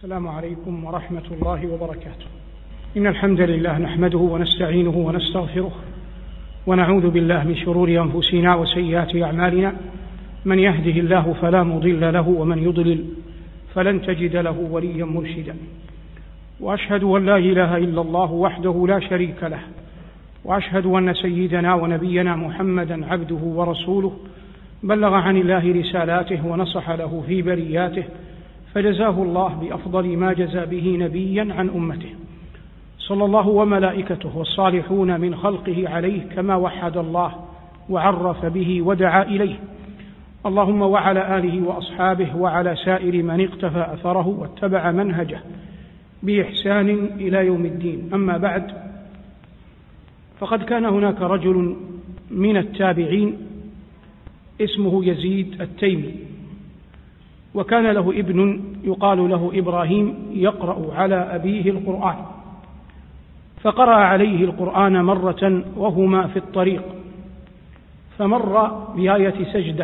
السلام عليكم ورحمة الله وبركاته. إن الحمد لله نحمده ونستعينه ونستغفره ونعوذ بالله من شرور أنفسنا وسيئات أعمالنا، من يهده الله فلا مضل له ومن يضلل فلن تجد له وليا مرشدا. وأشهد أن لا إله إلا الله وحده لا شريك له، وأشهد أن سيدنا ونبينا محمدا عبده ورسوله، بلغ عن الله رسالاته ونصح له في برياته، فجزاه الله بأفضل ما جزى به نبيا عن أمته، صلى الله وملائكته والصالحون من خلقه عليه كما وحد الله وعرف به ودعا إليه. اللهم وعلى آله وأصحابه وعلى سائر من اقتفى أثره واتبع منهجه بإحسان إلى يوم الدين. أما بعد، فقد كان هناك رجل من التابعين اسمه يزيد التيمي، وكان له ابن يقال له إبراهيم يقرأ على أبيه القرآن، فقرأ عليه القرآن مرة وهما في الطريق، فمر بآية سجدة،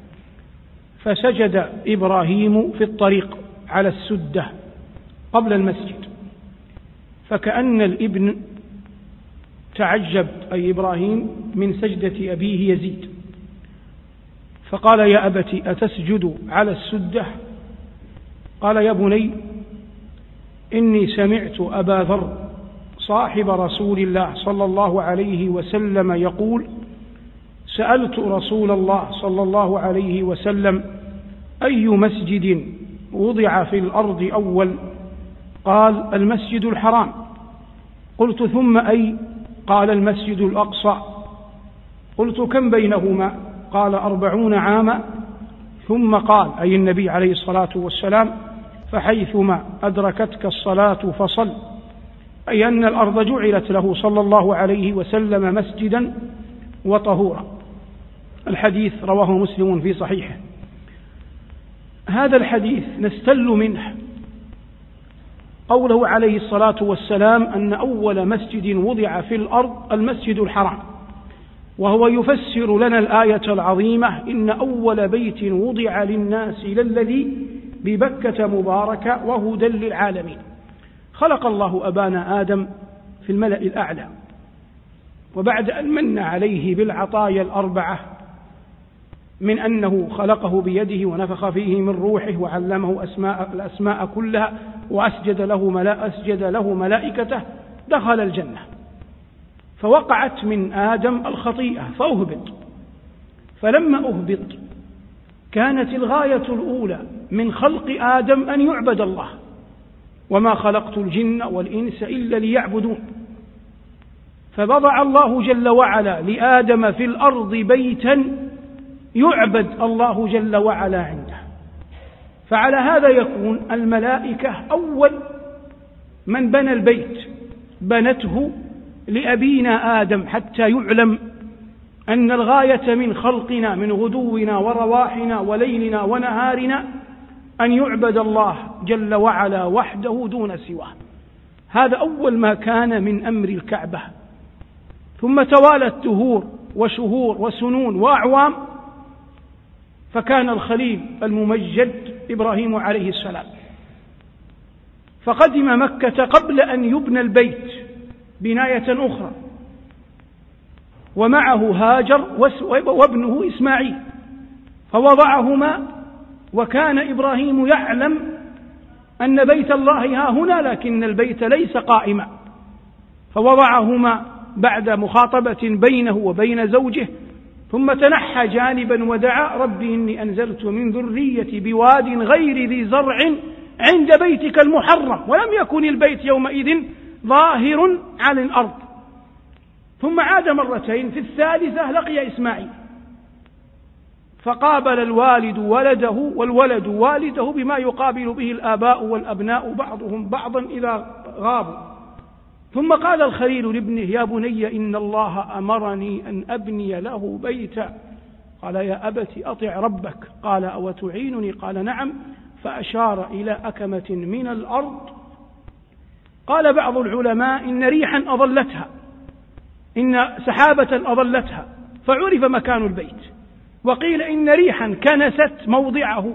فسجد إبراهيم في الطريق على السدة قبل المسجد، فكأن الابن تعجب أي إبراهيم من سجدة أبيه يزيد، فقال: يا أبت أتسجد على السدة؟ قال: يا بني إني سمعت أبا ذر صاحب رسول الله صلى الله عليه وسلم يقول: سألت رسول الله صلى الله عليه وسلم أي مسجد وضع في الأرض أول؟ قال: المسجد الحرام. قلت: ثم أي؟ قال: المسجد الأقصى. قلت: كم بينهما؟ قال: 40 عاما. ثم قال، أي النبي عليه الصلاة والسلام: فحيثما أدركتك الصلاة فصل، أي أن الأرض جعلت له صلى الله عليه وسلم مسجدا وطهورا. الحديث رواه مسلم في صحيحه. هذا الحديث نستل منه قوله عليه الصلاة والسلام أن أول مسجد وضع في الأرض المسجد الحرام، وهو يفسر لنا الآية العظيمة: إن أول بيت وضع للناس للذي ببكة مباركة وهدى للعالمين. خلق الله أبانا آدم في الملأ الأعلى، وبعد أن من عليه بالعطايا الأربعة، من أنه خلقه بيده ونفخ فيه من روحه وعلمه الأسماء كلها وأسجد له ملائكته، دخل الجنة، فوقعت من آدم الخطيئة فأهبط. فلما أهبط كانت الغاية الأولى من خلق آدم أن يعبد الله: وما خلقت الجن والإنس إلا ليعبدون. فوضع الله جل وعلا لآدم في الأرض بيتا يعبد الله جل وعلا عنده، فعلى هذا يكون الملائكة أول من بنى البيت، بنته لأبينا آدم، حتى يعلم أن الغاية من خلقنا من غدونا ورواحنا وليلنا ونهارنا أن يعبد الله جل وعلا وحده دون سواه. هذا أول ما كان من أمر الكعبة. ثم توالت دهور وشهور وسنون وأعوام، فكان الخليل الممجد إبراهيم عليه السلام، فقدم مكة قبل أن يبنى البيت بناية أخرى، ومعه هاجر وابنه إسماعيل، فوضعهما، وكان إبراهيم يعلم أن بيت الله ها هنا، لكن البيت ليس قائما، فوضعهما بعد مخاطبة بينه وبين زوجه، ثم تنحى جانبا ودعا: ربي إني أنزلت من ذريتي بواد غير ذي زرع عند بيتك المحرم. ولم يكن البيت يومئذ ظاهر على الأرض. ثم عاد مرتين، في الثالثة لقي إسماعيل، فقابل الوالد ولده والولد والده بما يقابل به الآباء والأبناء بعضهم بعضا إذا غابوا. ثم قال الخليل لابنه: يا بني إن الله أمرني أن أبني له بيتا. قال: يا أبت أطع ربك. قال: أو تعينني؟ قال: نعم. فأشار إلى أكمة من الأرض. قال بعض العلماء: إن ريحا أظلتها، إن سحابة أظلتها، فعرف مكان البيت. وقيل إن ريحا كنست موضعه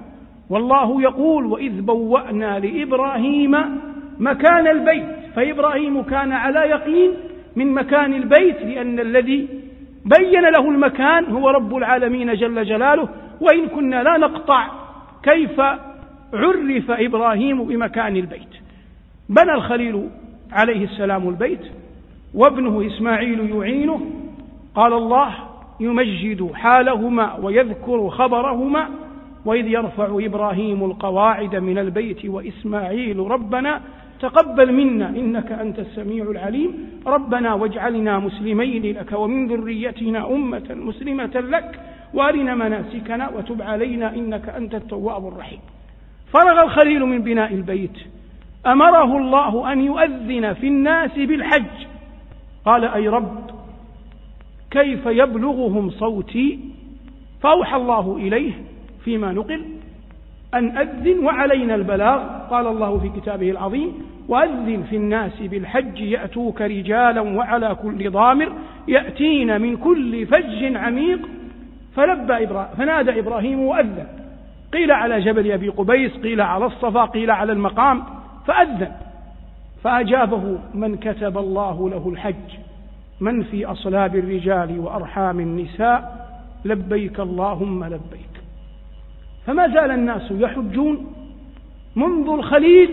والله يقول وإذ بوأنا لإبراهيم مكان البيت، فإبراهيم كان على يقين من مكان البيت، لأن الذي بين له المكان هو رب العالمين جل جلاله، وإن كنا لا نقطع كيف عرف إبراهيم بمكان البيت. بنى الخليل عليه السلام البيت وابنه إسماعيل يعينه، قال الله يمجد حالهما ويذكر خبرهما: وإذ يرفع إبراهيم القواعد من البيت وإسماعيل ربنا تقبل منا إنك أنت السميع العليم، ربنا واجعلنا مسلمين لك ومن ذريتنا أمة مسلمة لك وأرنا مناسكنا وتب علينا إنك أنت التواب الرحيم. فرغ الخليل من بناء البيت، أمره الله أن يؤذن في الناس بالحج، قال: أي رب كيف يبلغهم صوتي؟ فأوحى الله إليه فيما نقل أن أذن وعلينا البلاغ. قال الله في كتابه العظيم: وأذن في الناس بالحج يأتوك رجالا وعلى كل ضامر يأتين من كل فج عميق. فنادى إبراهيم وأذن، قيل على جبل أبي قبيس، قيل على الصفا، قيل على المقام، فأذن. فأجابه من كتب الله له الحج من في أصلاب الرجال وأرحام النساء لبيك اللهم لبيك. فما زال الناس يحجون منذ الخليل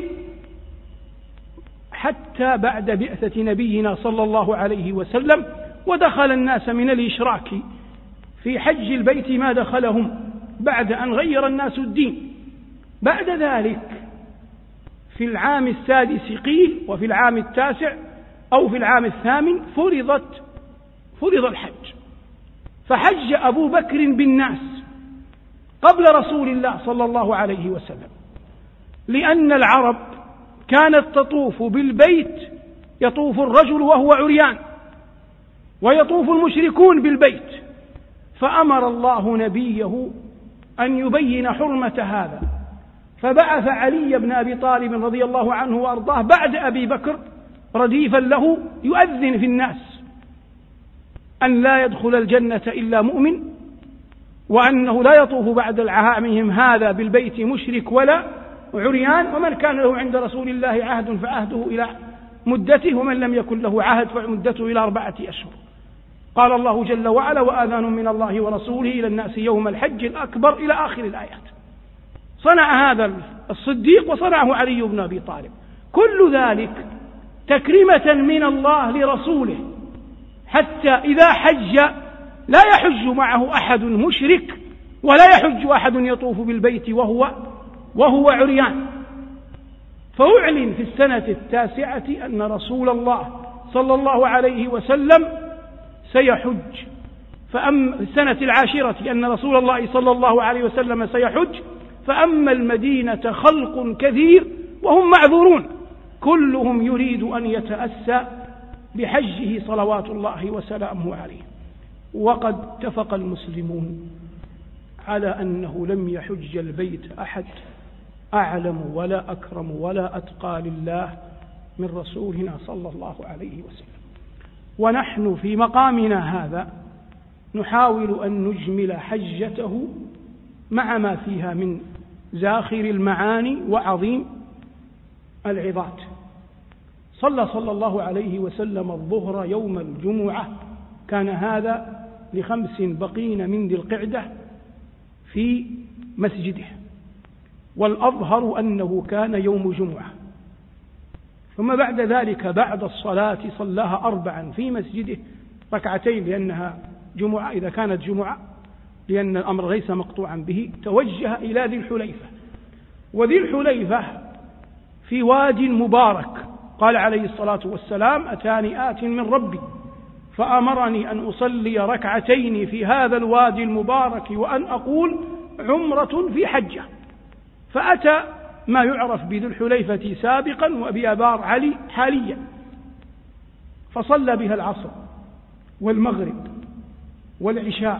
حتى بعد بعثة نبينا صلى الله عليه وسلم، ودخل الناس من الإشراك في حج البيت ما دخلهم بعد أن غير الناس الدين. بعد ذلك في العام السادس قيل، وفي العام التاسع أو في العام الثامن فرض الحج، فحج أبو بكر بالناس قبل رسول الله صلى الله عليه وسلم، لأن العرب كانت تطوف بالبيت، يطوف الرجل وهو عريان ويطوف المشركون بالبيت، فأمر الله نبيه أن يبين حرمة هذا، فبعث علي بن أبي طالب رضي الله عنه وأرضاه بعد أبي بكر رديفا له يؤذن في الناس أن لا يدخل الجنة إلا مؤمن، وأنه لا يطوف بعد العامهم هذا بالبيت مشرك ولا عريان، ومن كان له عند رسول الله عهد فعهده إلى مدته، ومن لم يكن له عهد فمدته إلى 4 أشهر. قال الله جل وعلا: وآذان من الله ورسوله إلى الناس يوم الحج الأكبر إلى آخر الآيات. صنع هذا الصديق وصنعه علي بن أبي طالب، كل ذلك تكريمة من الله لرسوله، حتى إذا حج لا يحج معه أحد مشرك ولا يحج أحد يطوف بالبيت وهو عريان. فأعلن في السنة 9 أن رسول الله صلى الله عليه وسلم سيحج، السنة 10 أن رسول الله صلى الله عليه وسلم سيحج، فأما المدينة خلق كثير وهم معذورون، كلهم يريد أن يتأسى بحجه صلوات الله وسلامه عليه. وقد اتفق المسلمون على أنه لم يحج البيت أحد أعلم ولا أكرم ولا أتقى لله من رسولنا صلى الله عليه وسلم. ونحن في مقامنا هذا نحاول أن نجمل حجته مع ما فيها من زاخر المعاني وعظيم العظات. صلى الله عليه وسلم الظهر يوم الجمعة، كان هذا ل5 بقين من ذي القعدة في مسجده، والأظهر أنه كان يوم جمعة. ثم بعد ذلك بعد الصلاة صلاها 4 في مسجده، 2 لأنها جمعة إذا كانت جمعة، لأن الأمر ليس مقطوعا به. توجه إلى ذي الحليفة، وذي الحليفة في واد مبارك، قال عليه الصلاة والسلام: أتاني آت من ربي فأمرني أن أصلي 2 في هذا الوادي المبارك وأن أقول عمرة في حجة. فأتى ما يعرف بذي الحليفة سابقا وبآبار علي حاليا، فصلى بها العصر والمغرب والعشاء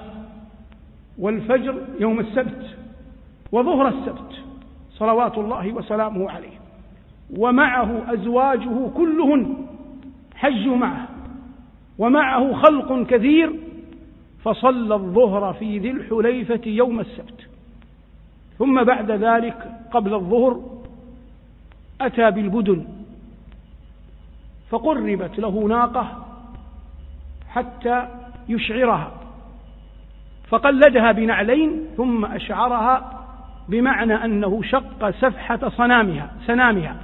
والفجر يوم السبت وظهر السبت صلوات الله وسلامه عليه، ومعه أزواجه كلهن حجوا معه، ومعه خلق كثير، فصلى الظهر في ذي الحليفة يوم السبت. ثم بعد ذلك قبل الظهر أتى بالبدن، فقربت له ناقة حتى يشعرها، فقلدها بنعلين ثم أشعرها، بمعنى أنه شق سفحة سنامها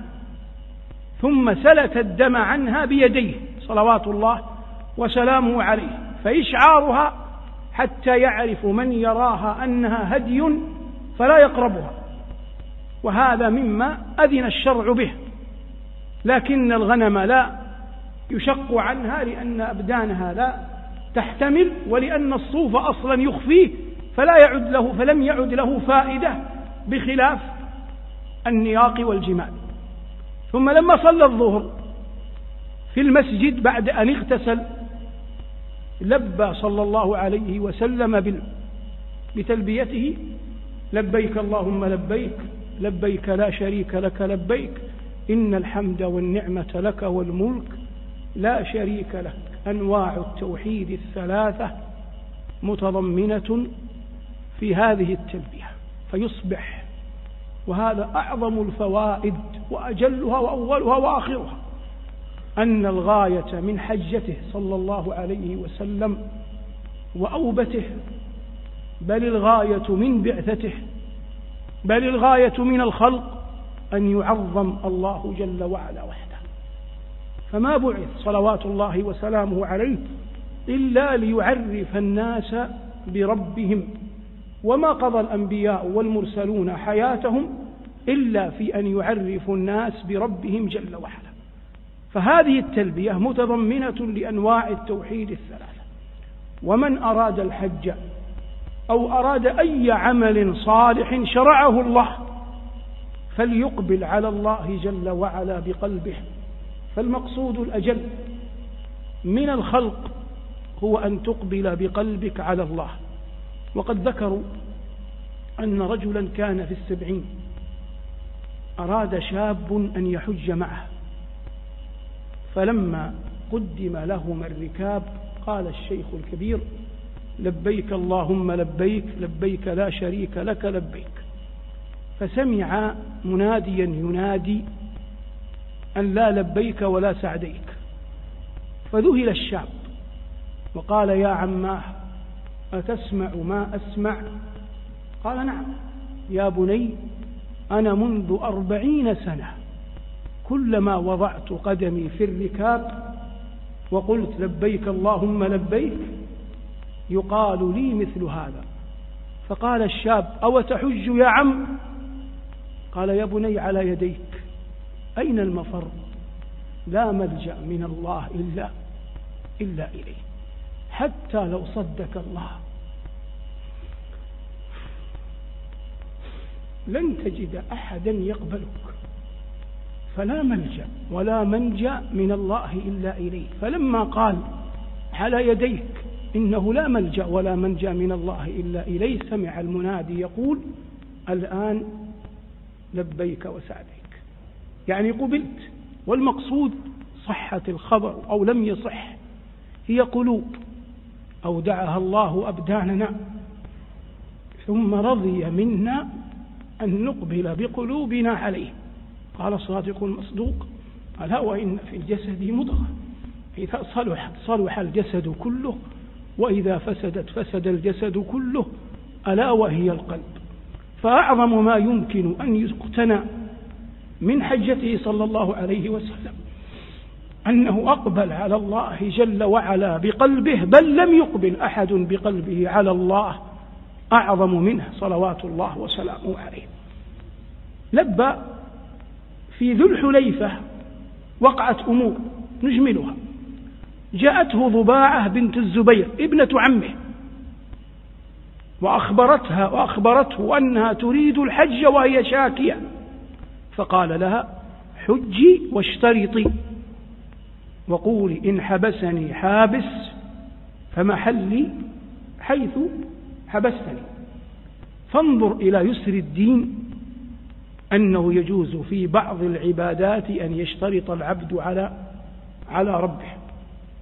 ثم سلت الدم عنها بيديه صلوات الله وسلامه عليه، فإشعارها حتى يعرف من يراها أنها هدي فلا يقربها، وهذا مما أذن الشرع به. لكن الغنم لا يشق عنها لأن أبدانها لا تحتمل، ولأن الصوف أصلا يخفيه فلم يعد له فائدة بخلاف النياق والجمال. ثم لما صلى الظهر في المسجد بعد أن اغتسل لبى صلى الله عليه وسلم بتلبيته: لبيك اللهم لبيك، لبيك لا شريك لك لبيك، إن الحمد والنعمة لك والملك لا شريك لك. أنواع التوحيد الثلاثة متضمنة في هذه التلبية، فيصبح، وهذا أعظم الفوائد وأجلها وأولها وآخرها، أن الغاية من حجته صلى الله عليه وسلم وأوبته، بل الغاية من بعثته، بل الغاية من الخلق أن يعظم الله جل وعلا وحده. فما بعث صلوات الله وسلامه عليه إلا ليعرف الناس بربهم، وما قضى الأنبياء والمرسلون حياتهم إلا في أن يعرفوا الناس بربهم جل وعلا. فهذه التلبية متضمنة لأنواع التوحيد الثلاثة. ومن أراد الحج أو أراد أي عمل صالح شرعه الله فليقبل على الله جل وعلا بقلبه. فالمقصود الأجل من الخلق هو أن تقبل بقلبك على الله. وقد ذكروا أن رجلا كان في 70 أراد شاب أن يحج معه، فلما قدم لهما الركاب قال الشيخ الكبير: لبيك اللهم لبيك، لبيك لا شريك لك لبيك. فسمع مناديا ينادي أن لا لبيك ولا سعديك، فذهل الشاب وقال: يا عماه أتسمع ما أسمع؟ قال: نعم يا بني، أنا منذ 40 سنة كلما وضعت قدمي في الركاب وقلت لبيك اللهم لبيك يقال لي مثل هذا. فقال الشاب: أو تحج يا عم؟ قال: يا بني على يديك، أين المفر؟ لا ملجأ من الله إلا إليه، حتى لو صدك الله لن تجد أحدا يقبلك، فلا ملجأ ولا منجأ من الله إلا إليه. فلما قال على يديك إنه لا ملجأ ولا منجأ من الله إلا إليه، سمع المنادي يقول: الآن لبيك وسعديك، يعني قبلت. والمقصود صحة الخبر أو لم يصح هي قلوب أودعها الله أبداننا، ثم رضي منا أن نقبل بقلوبنا عليه. قال الصادق المصدوق: ألا وإن في الجسد مضغة إذا صلحت صلح الجسد كله، وإذا فسدت فسد الجسد كله، ألا وهي القلب. فأعظم ما يمكن أن يقتنى من حجته صلى الله عليه وسلم أنه أقبل على الله جل وعلا بقلبه، بل لم يقبل أحد بقلبه على الله أعظم منه صلوات الله وسلامه عليه. لبى في ذو الحليفة وقعت أمور نجملها. جاءته ضباعة بنت الزبير ابنة عمه وأخبرته أنها تريد الحج وهي شاكية، فقال لها: حجي واشترطي وقولي إن حبسني حابس فمحلي حيث حبستني. فانظر إلى يسر الدين، أنه يجوز في بعض العبادات أن يشترط العبد على ربه.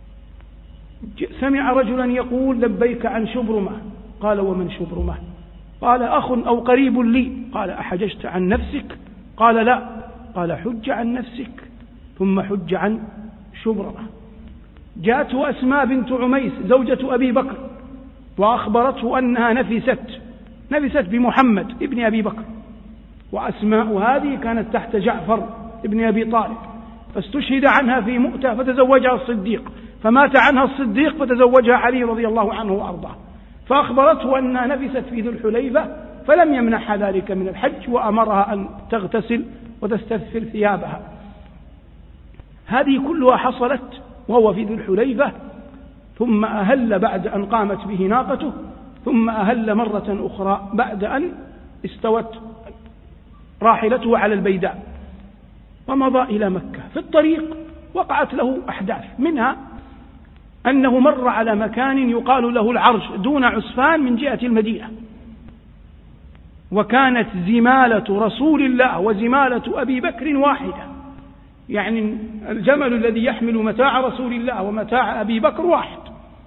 سمع رجلا يقول: لبيك عن شبرمة. قال: ومن شبرمة؟ قال: أخ أو قريب لي. قال: أحججت عن نفسك؟ قال: لا. قال: حج عن نفسك ثم حج عن شبرمة. جاءته أسماء بنت عميس زوجة أبي بكر وأخبرته أنها نفست بمحمد ابن أبي بكر، وأسماء هذه كانت تحت جعفر ابن أبي طالب، فاستشهد عنها في مؤتة فتزوجها الصديق، فمات عنها الصديق فتزوجها علي رضي الله عنه وأرضاه، فأخبرته أنها نفست في ذو الحليفة، فلم يمنعها ذلك من الحج، وأمرها أن تغتسل وتستثفر ثيابها. هذه كلها حصلت وهو في ذو الحليفة، ثم أهل بعد أن قامت به ناقته، ثم أهل مرة أخرى بعد أن استوت راحلته على البيداء، ومضى إلى مكة. في الطريق وقعت له أحداث، منها أنه مر على مكان يقال له العرج دون عسفان من جهة المدينة، وكانت زمالة رسول الله وزمالة أبي بكر واحدة، يعني الجمل الذي يحمل متاع رسول الله ومتاع أبي بكر واحد.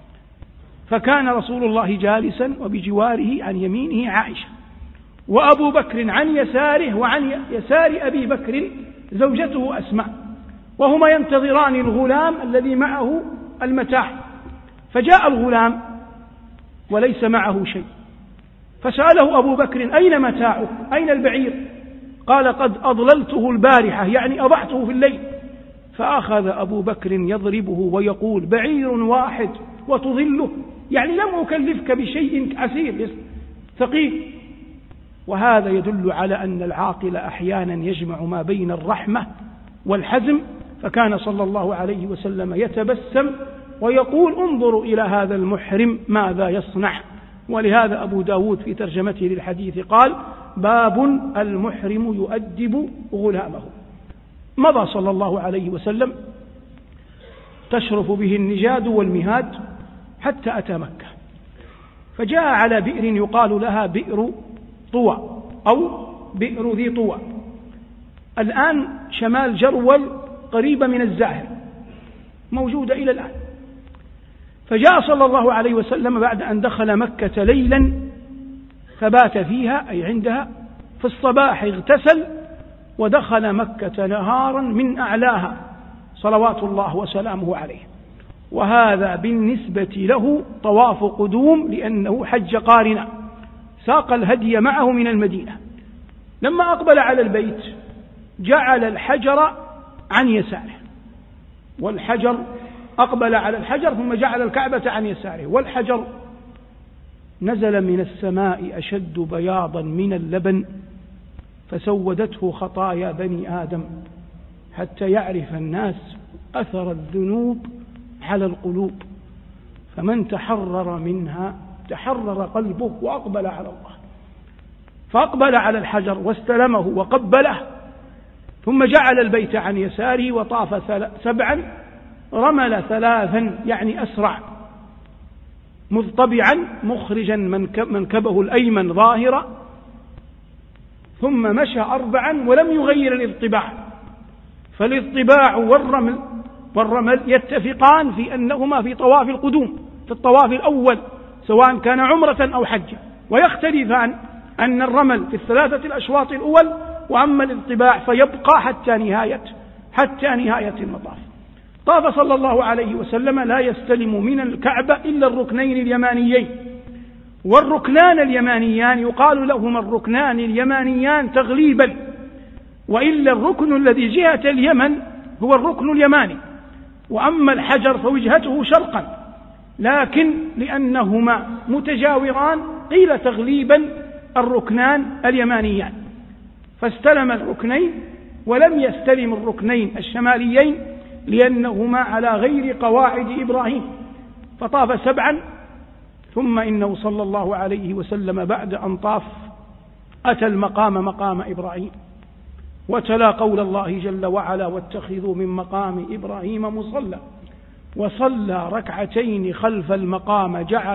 فكان رسول الله جالسا وبجواره عن يمينه عائشة، وأبو بكر عن يساره، وعن يسار أبي بكر زوجته أسماء، وهما ينتظران الغلام الذي معه المتاع. فجاء الغلام وليس معه شيء، فسأله أبو بكر: أين متاعك؟ أين البعير؟ قال: قد أضللته البارحة، يعني أضعته في الليل. فأخذ أبو بكر يضربه ويقول: بعير واحد وتضله، يعني لم أكلفك بشيء عسير ثقيل. وهذا يدل على أن العاقل أحيانا يجمع ما بين الرحمة والحزم، فكان صلى الله عليه وسلم يتبسم ويقول: انظروا إلى هذا المحرم ماذا يصنع. ولهذا أبو داود في ترجمته للحديث قال: باب المحرم يؤدب غلامه. مضى صلى الله عليه وسلم تشرف به النجاد والمهاد حتى أتى مكة، فجاء على بئر يقال لها بئر طوى أو بئر ذي طوى، الآن شمال جرول قريبة من الزاهر، موجودة إلى الآن. فجاء صلى الله عليه وسلم بعد أن دخل مكة ليلا فبات فيها، أي عندها، في الصباح اغتسل ودخل مكة نهارا من أعلاها صلوات الله وسلامه عليه. وهذا بالنسبة له طواف قدوم، لأنه حج قارنا، ساق الهدي معه من المدينة. لما أقبل على البيت جعل الحجر عن يساره، والحجر أقبل على الحجر ثم جعل الكعبة عن يساره، والحجر نزل من السماء أشد بياضا من اللبن، فسودته خطايا بني آدم، حتى يعرف الناس أثر الذنوب على القلوب، فمن تحرر منها تحرر قلبه وأقبل على الله. فأقبل على الحجر واستلمه وقبله، ثم جعل البيت عن يساره وطاف 7، رمل 3، يعني أسرع، مضطبعا مخرجا منكبه الأيمن ظاهرا، ثم مشى 4 ولم يغير الاضطباع. فالاضطباع والرمل يتفقان في أنهما في طواف القدوم، في الطواف الأول سواء كان عمرة أو حجة، ويختلفان أن الرمل في 3 الأشواط الأول، وأما الاضطباع فيبقى حتى نهاية المطاف. طاف صلى الله عليه وسلم لا يستلم من الكعبة إلا الركنين اليمانيين، والركنان اليمانيان يقال لهما الركنان اليمانيان تغليبا، وإلا الركن الذي جهة اليمن هو الركن اليماني، وأما الحجر فوجهته شرقا، لكن لأنهما متجاوران قيل تغليبا الركنان اليمانيان، فاستلم الركنين ولم يستلم الركنين الشماليين لأنهما على غير قواعد إبراهيم. فطاف 7، ثم إنه صلى الله عليه وسلم بعد أن طاف أتى مقام إبراهيم، وتلا قول الله جل وعلا: واتخذوا من مقام إبراهيم مصلى، وصلى 2 خلف المقام،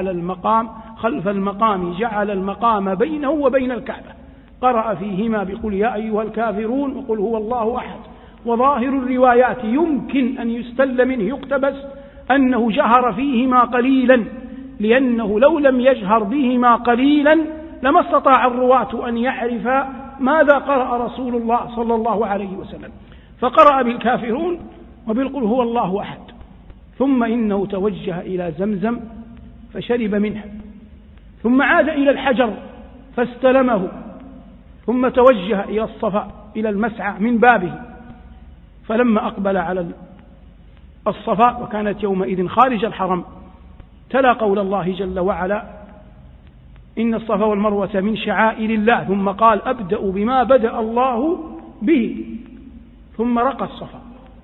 جعل المقام بينه وبين الكعبة، قرأ فيهما بقل يا أيها الكافرون وقل هو الله أحد. وظاهر الروايات يمكن أن يستل منه يقتبس أنه جهر فيهما قليلا، لأنه لو لم يجهر بهما قليلا لما استطاع الرواة أن يعرف ماذا قرأ رسول الله صلى الله عليه وسلم، فقرأ بالكافرون وبالقل هو الله أحد، ثم إنه توجه إلى زمزم فشرب منه، ثم عاد إلى الحجر فاستلمه، ثم توجه إلى الصفا إلى المسعى من بابه، فلما أقبل على الصفا وكانت يومئذ خارج الحرم تلا قول الله جل وعلا: إن الصفا والمروة من شعائر الله، ثم قال: أبدأ بما بدأ الله به، ثم رقى الصفا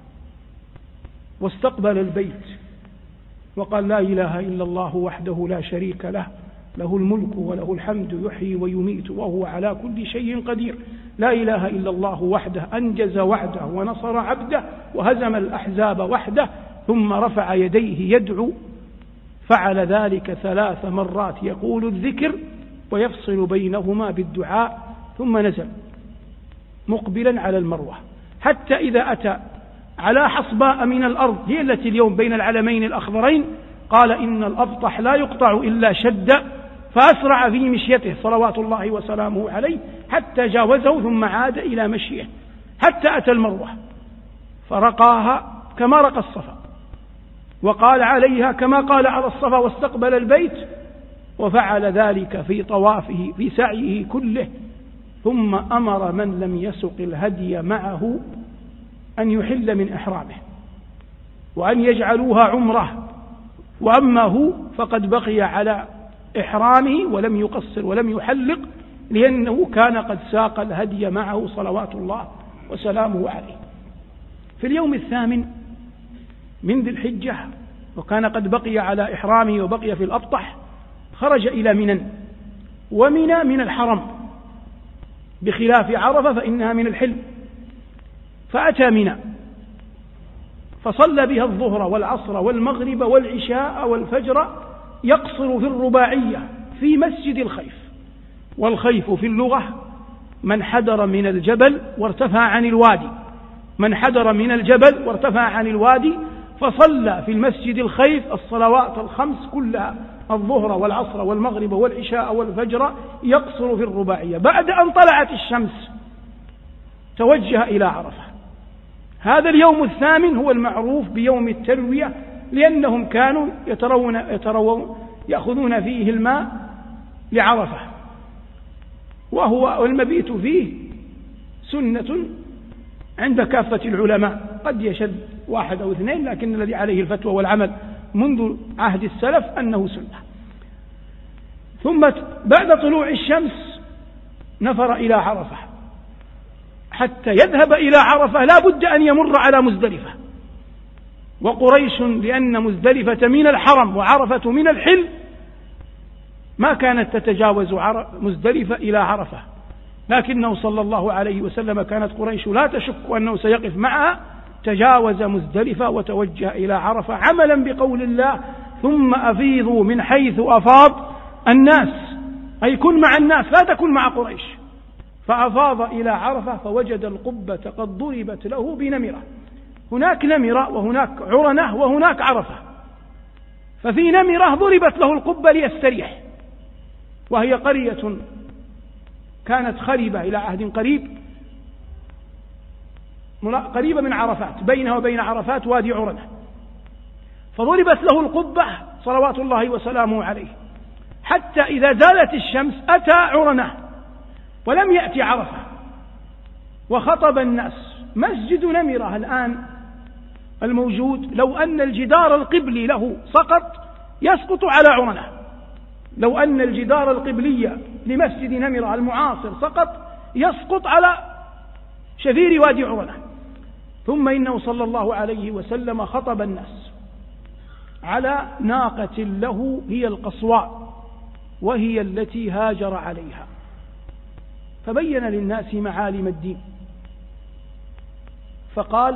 واستقبل البيت وقال: لا إله إلا الله وحده لا شريك له، له الملك وله الحمد يحيي ويميت وهو على كل شيء قدير، لا إله إلا الله وحده أنجز وعده ونصر عبده وهزم الأحزاب وحده، ثم رفع يديه يدعو، فعل ذلك 3 مرات يقول الذكر ويفصل بينهما بالدعاء، ثم نزل مقبلا على المروة، حتى إذا أتى على حصباء من الأرض هي التي اليوم بين العلمين الأخضرين قال: إن الأبطح لا يقطع إلا شد، فأسرع في مشيته صلوات الله وسلامه عليه حتى جاوزه، ثم عاد إلى مشيه حتى أتى المروة فرقاها كما رقى الصفا، وقال عليها كما قال على الصفا، واستقبل البيت، وفعل ذلك في طوافه في سعيه كله، ثم أمر من لم يسق الهدي معه أن يحل من إحرامه وأن يجعلوها عمرة، وأما هو فقد بقي على إحرامه ولم يقصر ولم يحلق، لأنه كان قد ساق الهدي معه صلوات الله وسلامه عليه. في اليوم 8 من ذي الحجة وكان قد بقي على إحرامه وبقي في الأبطح، خرج إلى منى، ومنى من الحرم بخلاف عرفة فإنها من الحل، فأتى منى فصلى بها الظهر والعصر والمغرب والعشاء والفجر، يقصر في الرباعية في مسجد الخيف. والخيف في اللغة من حدر من الجبل وارتفع عن الوادي، من حدر من الجبل وارتفع عن الوادي، فصلى في المسجد الخيف الصلوات الخمس كلها، الظهر والعصر والمغرب والعشاء والفجر، يقصر في الرباعية. بعد أن طلعت الشمس توجه إلى عرفة. هذا اليوم 8 هو المعروف بيوم التروية، لأنهم كانوا يأخذون فيه الماء لعرفة، والمبيت فيه سنة عند كافة العلماء، قد يشد 1 أو 2، لكن الذي عليه الفتوى والعمل منذ عهد السلف أنه سنة. ثم بعد طلوع الشمس نفر إلى عرفة، حتى يذهب إلى عرفة لا بد أن يمر على مزدلفة، وقريش لأن مزدلفة من الحرم وعرفة من الحل ما كانت تتجاوز مزدلفة إلى عرفة، لكنه صلى الله عليه وسلم كانت قريش لا تشك أنه سيقف معها، تجاوز مزدلفة وتوجه إلى عرفة عملا بقول الله: ثم أفيضوا من حيث أفاض الناس، أي كن مع الناس لا تكن مع قريش. فأفاض إلى عرفة فوجد القبة قد ضربت له بنمرة، هناك نمرة وهناك عرنة وهناك عرفة، ففي نمرة ضربت له القبة ليستريح، وهي قرية كانت خربة إلى عهد قريبة من عرفات، بينها وبين عرفات وادي عرنة، فضربت له القبة صلوات الله وسلامه عليه، حتى إذا زالت الشمس أتى عرنة ولم يأتي عرفة، وخطب الناس. مسجد نمرة الآن الموجود لو أن الجدار القبلي له سقط يسقط على عرنة، لو أن الجدار القبلي لمسجد نمرة المعاصر سقط يسقط على شفير وادي عرنة. ثم إنه صلى الله عليه وسلم خطب الناس على ناقة له هي القصواء، وهي التي هاجر عليها، فبين للناس معالم الدين، فقال: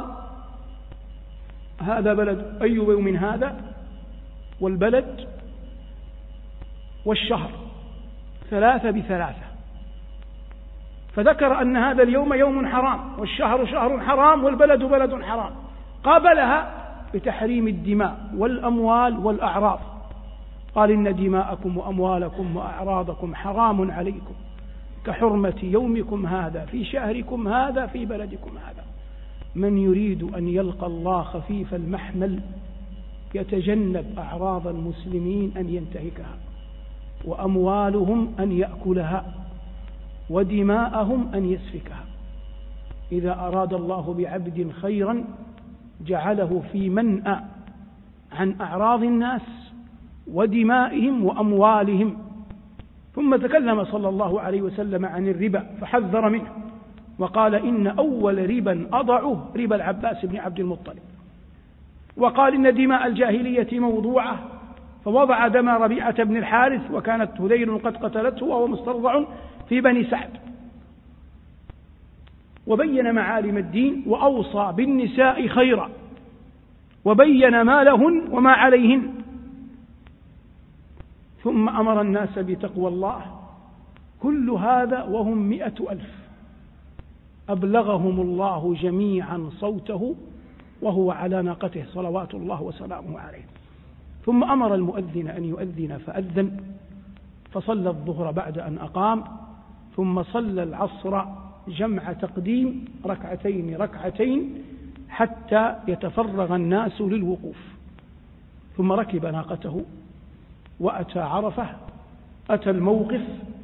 هذا بلد أي يوم هذا، والبلد والشهر 3 ب3، فذكر أن هذا اليوم يوم حرام، والشهر شهر حرام، والبلد بلد حرام، قابلها بتحريم الدماء والأموال والأعراض. قال إن دماءكم وأموالكم وأعراضكم حرام عليكم كحرمة يومكم هذا في شهركم هذا في بلدكم هذا. من يريد أن يلقى الله خفيف المحمل يتجنب أعراض المسلمين أن ينتهكها، وأموالهم أن يأكلها، ودماءهم أن يسفكها. إذا أراد الله بعبد خيرا جعله في منأى عن أعراض الناس ودمائهم وأموالهم. ثم تكلم صلى الله عليه وسلم عن الربا فحذر منه، وقال إن أول ربا أضعه ربا العباس بن عبد المطلب، وقال إن دماء الجاهلية موضوعة، فوضع دم ربيعة بن الحارث وكانت هذيل قد قتلته وهو مسترضع في بني سعد، وبين معالم الدين وأوصى بالنساء خيرا وبين ما لهن وما عليهن، ثم أمر الناس بتقوى الله. كل هذا وهم 100,000 أبلغهم الله جميعا صوته وهو على ناقته صلوات الله وسلامه عليه. ثم أمر المؤذن أن يؤذن فأذن، فصلى الظهر بعد أن أقام، ثم صلى العصر جمع تقديم ركعتين حتى يتفرغ الناس للوقوف. ثم ركب ناقته وأتى عرفة، أتى الموقف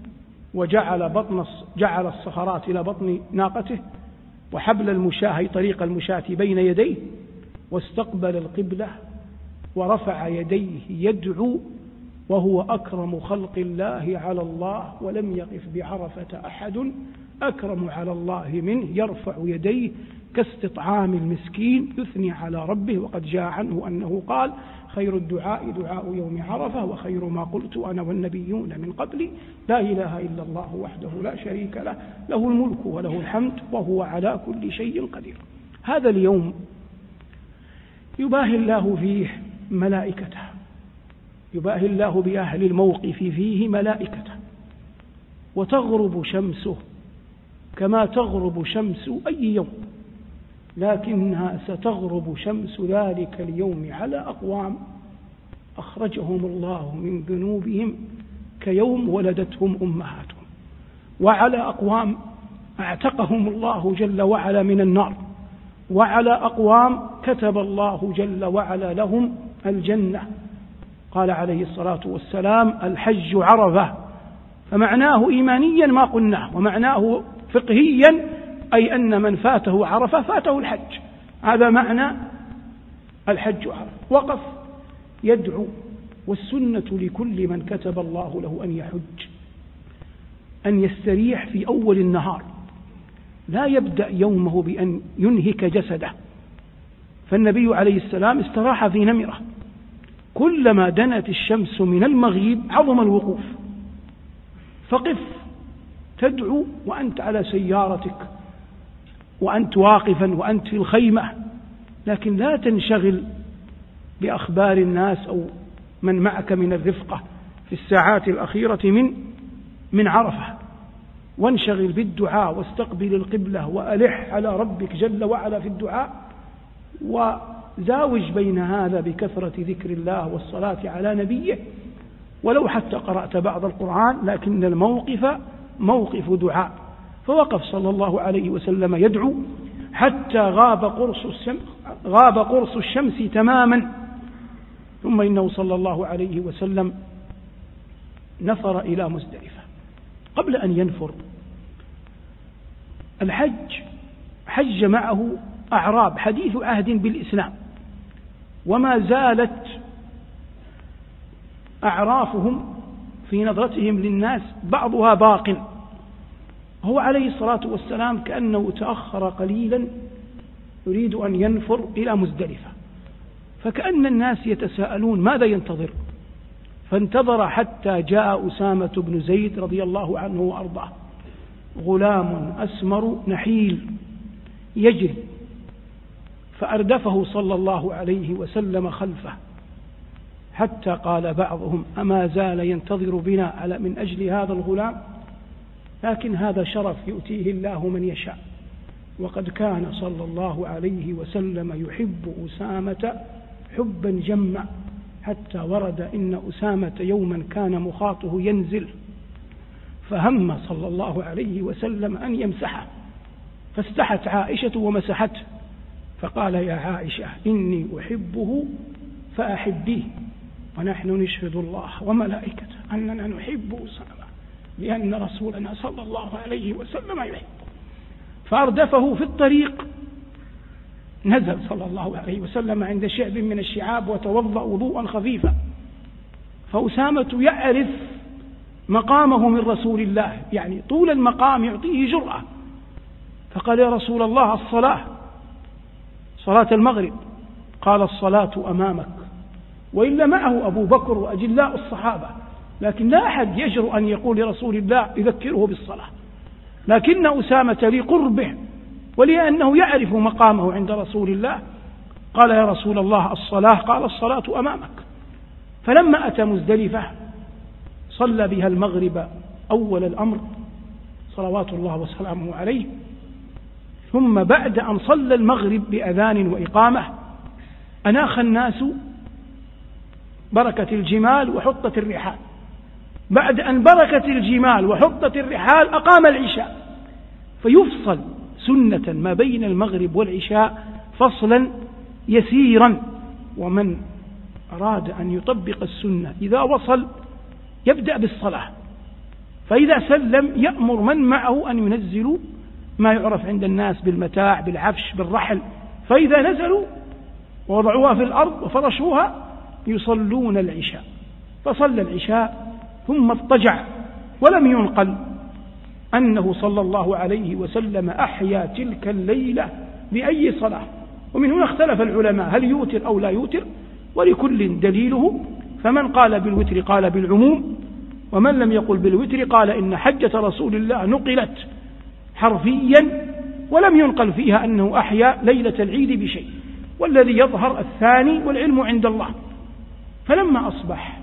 جعل الصخرات إلى بطن ناقته وحبل المشاة طريق المشاة بين يديه، واستقبل القبلة ورفع يديه يدعو وهو أكرم خلق الله على الله، ولم يقف بعرفة أحد أكرم على الله منه، يرفع يديه كاستطعام المسكين يثني على ربه. وقد جاء عنه أنه قال: خير الدعاء دعاء يوم عرفة، وخير ما قلت أنا والنبيون من قبلي لا إله إلا الله وحده لا شريك له، له الملك وله الحمد وهو على كل شيء قدير. هذا اليوم يباهي الله فيه ملائكته، يباهي الله بأهل الموقف فيه ملائكته، وتغرب شمسه كما تغرب شمس أي يوم، لكنها ستغرب شمس ذلك اليوم على أقوام أخرجهم الله من ذنوبهم كيوم ولدتهم أمهاتهم، وعلى أقوام اعتقهم الله جل وعلا من النار، وعلى أقوام كتب الله جل وعلا لهم الجنة. قال عليه الصلاة والسلام: الحج عرفة. فمعناه إيمانيا ما قلناه، ومعناه فقهيا أي أن من فاته عرفة فاته الحج. هذا معنى الحج عرفة. وقف يدعو، والسنة لكل من كتب الله له أن يحج أن يستريح في أول النهار، لا يبدأ يومه بأن ينهك جسده. فالنبي عليه السلام استراح في نمرة، كلما دنت الشمس من المغيب عظم الوقوف، فقف تدعو وأنت على سيارتك، وأنت واقفا، وأنت في الخيمة، لكن لا تنشغل بأخبار الناس أو من معك من الرفقة في الساعات الأخيرة من عرفة، وانشغل بالدعاء واستقبل القبلة وألح على ربك جل وعلا في الدعاء، وزاوج بين هذا بكثرة ذكر الله والصلاة على نبيه، ولو حتى قرأت بعض القرآن، لكن الموقف موقف دعاء. فوقف صلى الله عليه وسلم يدعو حتى غاب قرص الشمس تماما، ثم إنه صلى الله عليه وسلم نفر إلى مزدلفة. قبل أن ينفر الحج حج معه أعراب حديث عهد بالإسلام، وما زالت أعرافهم في نظرتهم للناس بعضها باق. هو عليه الصلاة والسلام كأنه تأخر قليلا يريد أن ينفر إلى مزدلفة، فكأن الناس يتساءلون ماذا ينتظر، فانتظر حتى جاء أسامة بن زيد رضي الله عنه وأرضاه، غلام أسمر نحيل يجري، فأردفه صلى الله عليه وسلم خلفه، حتى قال بعضهم: أما زال ينتظر بنا على من أجل هذا الغلام؟ لكن هذا شرف يؤتيه الله من يشاء، وقد كان صلى الله عليه وسلم يحب أسامة حبا جما، حتى ورد إن أسامة يوما كان مخاطه ينزل، فهم صلى الله عليه وسلم أن يمسحه، فاستحت عائشة ومسحته، فقال يا عائشة إني أحبه فأحبيه، ونحن نشهد الله وملائكته أننا نحب أسامة لأن رسولنا صلى الله عليه وسلم يحبه. فأردفه في الطريق، نزل صلى الله عليه وسلم عند شعب من الشعاب وتوضأ وضوءا خفيفا، فأسامة يعرف مقامه من رسول الله، يعني طول المقام يعطيه جرأة، فقال يا رسول الله الصلاة، صلاة المغرب، قال الصلاة أمامك، وإلا معه أبو بكر وأجلاء الصحابة، لكن لا أحد يجرؤ أن يقول لرسول الله يذكره بالصلاة، لكن أسامة لقربه ولأنه يعرف مقامه عند رسول الله قال يا رسول الله الصلاة، قال الصلاة أمامك. فلما أتى مزدلفة صلى بها المغرب أول الأمر صلوات الله وسلامه عليه، ثم بعد أن صلى المغرب بأذان وإقامة أناخ الناس بركة الجمال وحطة الرحال، بعد أن بركت الجمال وحطة الرحال أقام العشاء، فيفصل سنة ما بين المغرب والعشاء فصلا يسيرا، ومن أراد أن يطبق السنة إذا وصل يبدأ بالصلاة، فإذا سلم يأمر من معه أن ينزلوا ما يعرف عند الناس بالمتاع بالعفش بالرحل، فإذا نزلوا ووضعوها في الأرض وفرشوها يصلون العشاء، فصلى العشاء ثم اضطجع، ولم ينقل أنه صلى الله عليه وسلم أحيا تلك الليلة بأي صلاة، ومن هنا اختلف العلماء هل يوتر أو لا يوتر، ولكل دليله، فمن قال بالوتر قال بالعموم، ومن لم يقل بالوتر قال إن حجة رسول الله نقلت حرفيا ولم ينقل فيها أنه أحيا ليلة العيد بشيء، والذي يظهر الثاني والعلم عند الله. فلما أصبح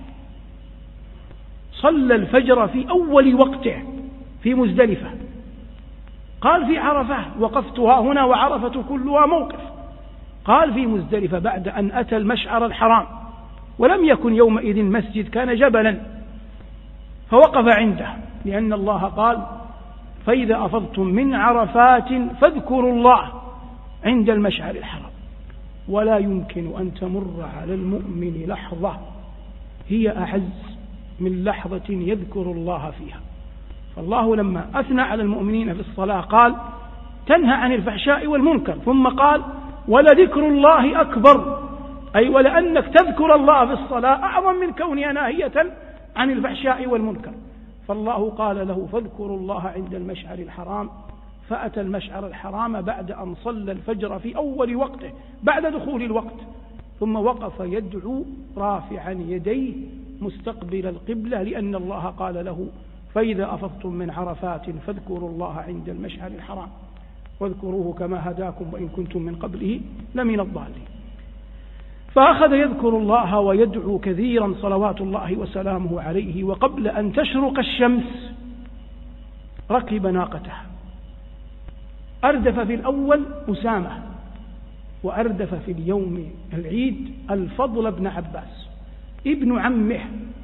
صلى الفجر في أول وقته في مزدلفة، قال في عرفة وقفتها هنا وعرفة كلها موقف، قال في مزدلفة بعد أن أتى المشعر الحرام ولم يكن يومئذ مسجد كان جبلا، فوقف عنده، لأن الله قال فإذا أفضتم من عرفات فاذكروا الله عند المشعر الحرام، ولا يمكن أن تمر على المؤمن لحظة هي أعز من لحظة يذكر الله فيها. فالله لما أثنى على المؤمنين في الصلاة قال تنهى عن الفحشاء والمنكر، ثم قال ولذكر الله أكبر، أي ولأنك تذكر الله في الصلاة أعظم من كونها ناهية عن الفحشاء والمنكر. فالله قال له فاذكروا الله عند المشعر الحرام، فأتى المشعر الحرام بعد أن صلى الفجر في أول وقته بعد دخول الوقت، ثم وقف يدعو رافعا يديه مستقبل القبلة، لأن الله قال له فإذا أفضتم من عرفات فاذكروا الله عند المشعر الحرام واذكروه كما هداكم وإن كنتم من قبله لمن الضالين. فأخذ يذكر الله ويدعو كثيرا صلوات الله وسلامه عليه، وقبل أن تشرق الشمس ركب ناقته، أردف في الأول أسامة، وأردف في اليوم العيد الفضل بن عباس ابن عمه،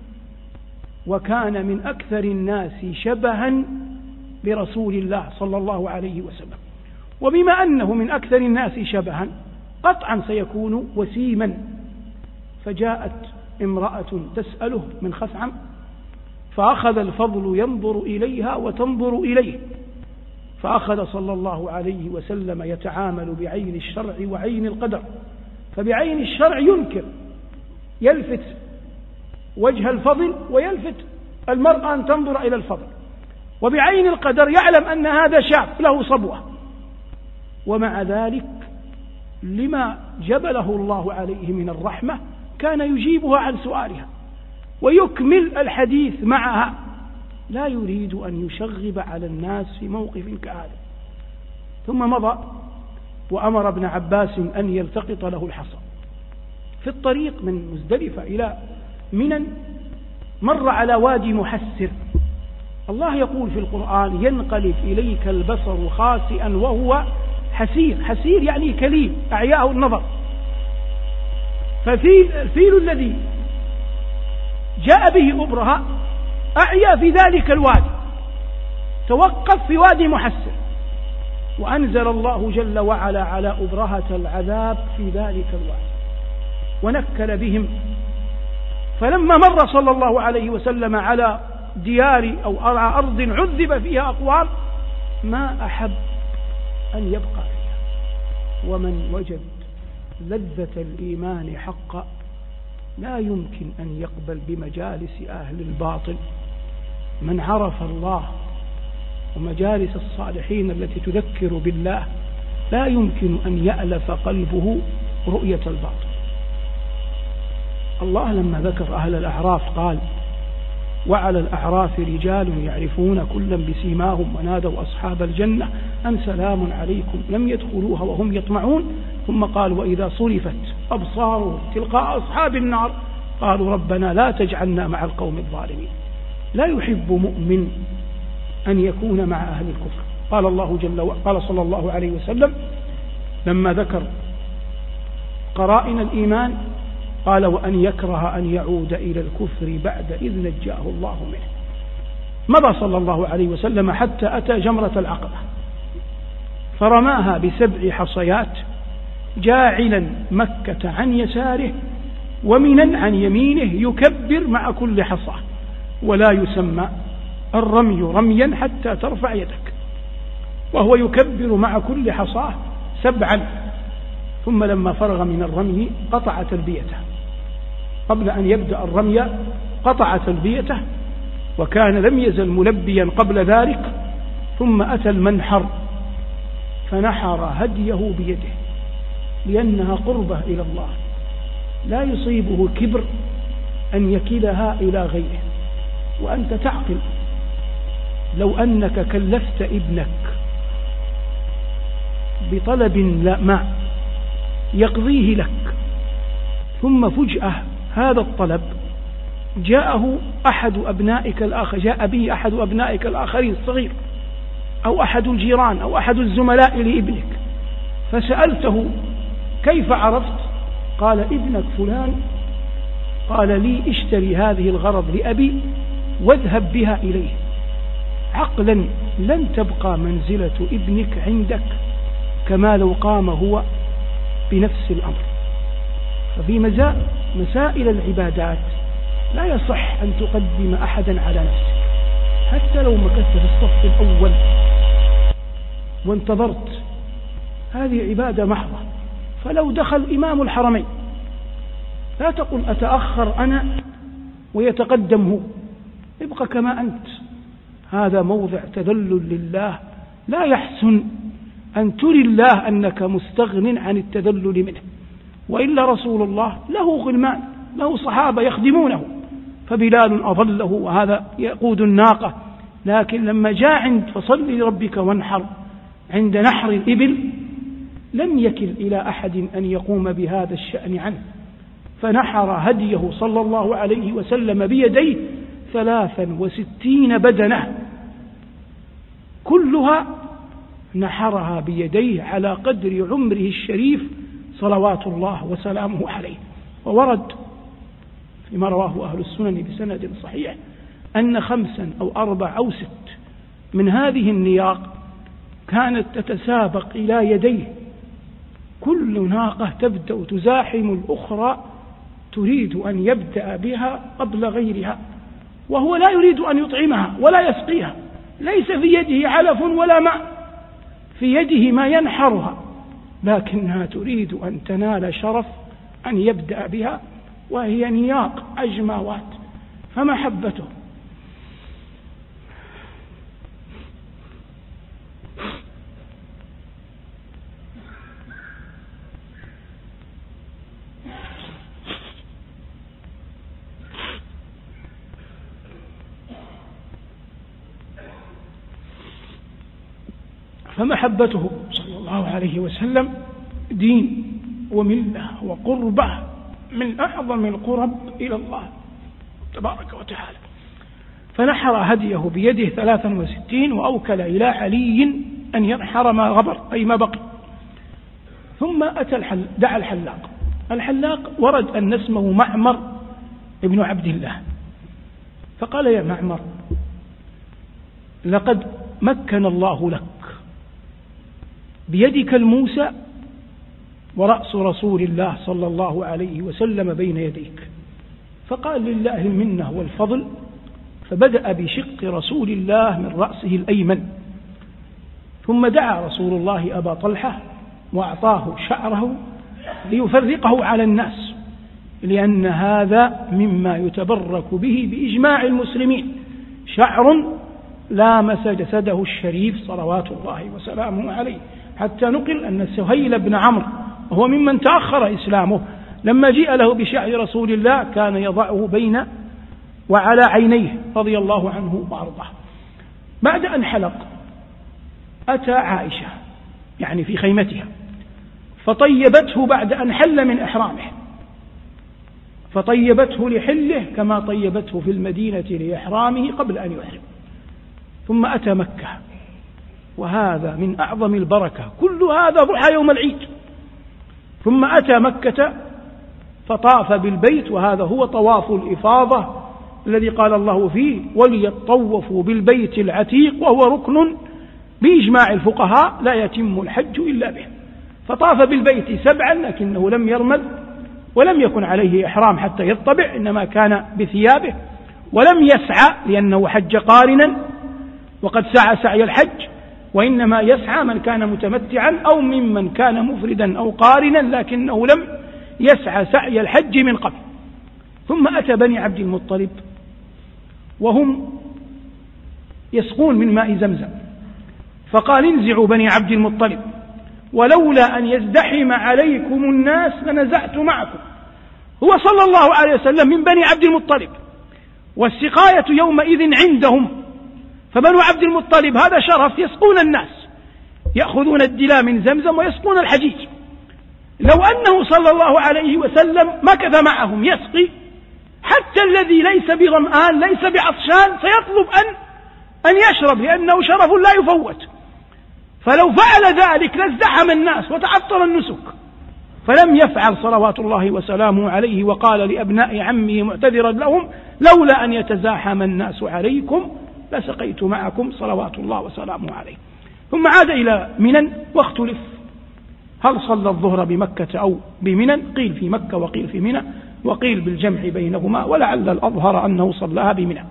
وكان من أكثر الناس شبها برسول الله صلى الله عليه وسلم، وبما أنه من أكثر الناس شبها قطعا سيكون وسيما. فجاءت امرأة تسأله من خثعم، فأخذ الفضل ينظر إليها وتنظر إليه، فأخذ صلى الله عليه وسلم يتعامل بعين الشرع وعين القدر، فبعين الشرع ينكر، يلفت وجه الفضل ويلفت المرأة أن تنظر إلى الفضل، وبعين القدر يعلم أن هذا شاب له صبوة، ومع ذلك لما جبله الله عليه من الرحمة كان يجيبها عن سؤالها ويكمل الحديث معها، لا يريد أن يشغب على الناس في موقف كهذا. ثم مضى وأمر ابن عباس أن يلتقط له الحصى. في الطريق من مزدلفة إلى منى مر على وادي محسر، الله يقول في القرآن ينقلب إليك البصر خاسئا وهو حسير، حسير يعني كليل أعياه النظر. فالفيل الذي جاء به أبرهة أعيا في ذلك الوادي، توقف في وادي محسن، وأنزل الله جل وعلا على أبرهة العذاب في ذلك الوادي ونكل بهم. فلما مر صلى الله عليه وسلم على ديار أو على أرض عذب فيها أقوام ما أحب أن يبقى فيها. ومن وجد لذة الإيمان حقا لا يمكن أن يقبل بمجالس أهل الباطل. من عرف الله ومجالس الصالحين التي تذكر بالله لا يمكن أن يألف قلبه رؤية الباطل. الله لما ذكر أهل الأعراف قال: وعلى الأعراف رجال يعرفون كلا بسيماهم ونادوا أصحاب الجنة أن سلام عليكم لم يدخلوها وهم يطمعون. ثم قال: وإذا صرفت أبصارهم تلقاء أصحاب النار قالوا ربنا لا تجعلنا مع القوم الظالمين. لا يحب مؤمن أن يكون مع أهل الكفر. قال صلى الله عليه وسلم لما ذكر قرائن الإيمان قال: وأن يكره أن يعود إلى الكفر بعد إذ نجاه الله منه. مضى صلى الله عليه وسلم حتى أتى جمرة العقبة فرماها ب7 حصيات، جاعلا مكة عن يساره ومنا عن يمينه، يكبر مع كل حصى، ولا يسمى الرمي رميا حتى ترفع يدك، وهو يكبر مع كل حصاه 7. ثم لما فرغ من الرمي قطع تلبيته، قبل أن يبدأ الرمي قطع تلبيته، وكان لم يزل ملبيا قبل ذلك. ثم أتى المنحر فنحر هديه بيده لأنها قربة إلى الله، لا يصيبه كبر أن يكلها إلى غيره. وأنت تعقل لو أنك كلفت ابنك بطلب ماء يقضيه لك، ثم فجأة هذا الطلب جاء به أحد أبنائك الآخرين الصغير أو أحد الجيران أو أحد الزملاء لابنك، فسألته كيف عرفت؟ قال: ابنك فلان قال لي اشتري هذه الغرض لأبي واذهب بها إليه. عقلا لن تبقى منزلة ابنك عندك كما لو قام هو بنفس الأمر. ففي مسائل العبادات لا يصح أن تقدم أحدا على نفسك، حتى لو مكثت في الصف الأول وانتظرت، هذه عبادة محضة. فلو دخل إمام الحرمين لا تقل أتأخر أنا ويتقدم هو، ابقى كما أنت. هذا موضع تذلل لله، لا يحسن أن تري الله أنك مستغن عن التذلل منه. وإلا رسول الله له غلمان، له صحابة يخدمونه، فبلال أظله وهذا يقود الناقة، لكن لما جاء عند فصل لربك وانحر عند نحر الإبل لم يكل إلى أحد أن يقوم بهذا الشأن عنه، فنحر هديه صلى الله عليه وسلم بيديه 63 بدنة كلها نحرها بيديه على قدر عمره الشريف صلوات الله وسلامه عليه. وورد فيما رواه أهل السنن بسند صحيح أن 5 أو 4 أو 6 من هذه النياق كانت تتسابق إلى يديه، كل ناقة تبدأ تزاحم الأخرى تريد أن يبدأ بها قبل غيرها، وهو لا يريد أن يطعمها ولا يسقيها، ليس في يده علف ولا ماء، في يده ما ينحرها، لكنها تريد أن تنال شرف أن يبدأ بها، وهي نياق أجماوات. فمحبته صلى الله عليه وسلم دين وملة وقربة من أعظم القرب إلى الله تبارك وتعالى. فنحر هديه بيده 63 وأوكل إلى علي أن ينحر ما غبر أي ما بقي. ثم أتى دعا الحلاق ورد أن اسمه معمر ابن عبد الله، فقال: يا معمر، لقد مكن الله لك بيدك الموسى ورأس رسول الله صلى الله عليه وسلم بين يديك. فقال: لله المنة والفضل. فبدأ بشق رسول الله من رأسه الأيمن، ثم دعا رسول الله أبا طلحة وأعطاه شعره ليفرقه على الناس، لأن هذا مما يتبرك به بإجماع المسلمين، شعر لامس جسده الشريف صلوات الله وسلامه عليه، حتى نقل أن سهيل بن عمرو وهو ممن تأخر إسلامه لما جاء له بشعر رسول الله كان يضعه بين وعلى عينيه رضي الله عنه وأرضاه. بعد أن حلق أتى عائشة يعني في خيمتها فطيبته بعد أن حل من إحرامه، فطيبته لحله كما طيبته في المدينة لإحرامه قبل أن يحرم. ثم أتى مكة، وهذا من أعظم البركة، كل هذا ضحى يوم العيد. ثم أتى مكة فطاف بالبيت، وهذا هو طواف الإفاضة الذي قال الله فيه: وليطوفوا بالبيت العتيق، وهو ركن بإجماع الفقهاء لا يتم الحج إلا به. فطاف بالبيت 7 لكنه لم يرمل ولم يكن عليه إحرام حتى يطبع، إنما كان بثيابه، ولم يسعى لأنه حج قارنا وقد سعى سعي الحج، وإنما يسعى من كان متمتعا أو ممن كان مفردا أو قارنا لكنه لم يسعى سعي الحج من قبل. ثم أتى بني عبد المطلب وهم يسقون من ماء زمزم، فقال: انزعوا بني عبد المطلب، ولولا أن يزدحم عليكم الناس لنزعت معكم. هو صلى الله عليه وسلم من بني عبد المطلب، والسقاية يومئذ عندهم، فبنو عبد المطلب هذا شرف، يسقون الناس، يأخذون الدلاء من زمزم ويسقون الحجيج. لو أنه صلى الله عليه وسلم مكث معهم يسقي، حتى الذي ليس بظمآن ليس بعطشان سيطلب أن يشرب، لأنه شرف لا يفوت. فلو فعل ذلك لازدحم الناس وتعطل النسك، فلم يفعل صلوات الله وسلامه عليه، وقال لأبناء عمه معتذرا لهم: لولا أن يتزاحم الناس عليكم لسقيت معكم صلوات الله وسلامه عليه. ثم عاد إلى منى، واختلف هل صلى الظهر بمكة أو بمنى، قيل في مكة وقيل في منى، وقيل بالجمع بينهما، ولعل الأظهر أنه صلىها بمنى.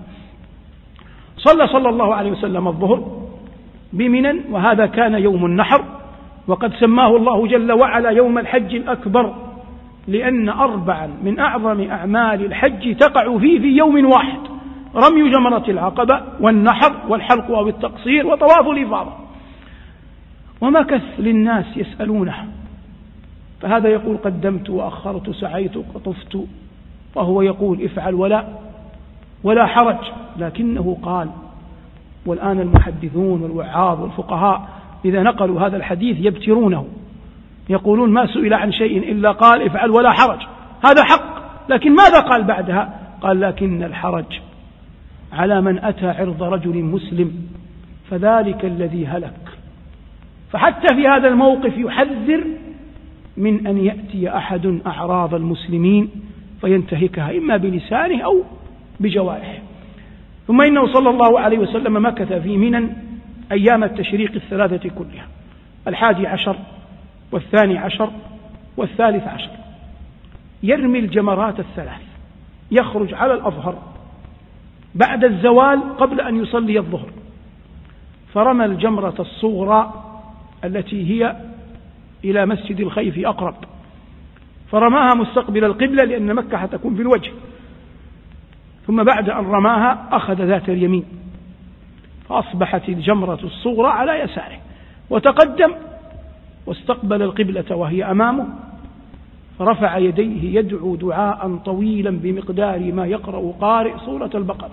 صلى الله عليه وسلم الظهر بمنى، وهذا كان يوم النحر، وقد سماه الله جل وعلا يوم الحج الأكبر، لأن 4 من أعظم أعمال الحج تقع فيه في يوم واحد: رمي جمرة العقبة، والنحر، والحلق أو التقصير، وطواف الإفاضة. ومكث للناس يسألونه، فهذا يقول: قدمت وأخرت، سعيت وطفت، وهو يقول: افعل ولا حرج. لكنه قال، والآن المحدثون والوعاظ والفقهاء إذا نقلوا هذا الحديث يبترونه، يقولون: ما سئل عن شيء إلا قال افعل ولا حرج، هذا حق. لكن ماذا قال بعدها؟ قال: لكن الحرج على من أتى عرض رجل مسلم، فذلك الذي هلك. فحتى في هذا الموقف يحذر من أن يأتي أحد أعراض المسلمين فينتهكها إما بلسانه أو بجوارحه. ثم إنه صلى الله عليه وسلم مكث في منى أيام التشريق 3 كلها: 11 و12 و13، يرمي الجمرات 3، يخرج على الأظهر بعد الزوال قبل أن يصلي الظهر، فرمى الجمرة الصغرى التي هي إلى مسجد الخيف أقرب، فرماها مستقبل القبلة لأن مكة حتكون في الوجه. ثم بعد أن رماها أخذ ذات اليمين، فأصبحت الجمرة الصغرى على يساره، وتقدم واستقبل القبلة وهي أمامه، فرفع يديه يدعو دعاء طويلا بمقدار ما يقرأ قارئ سورة البقرة.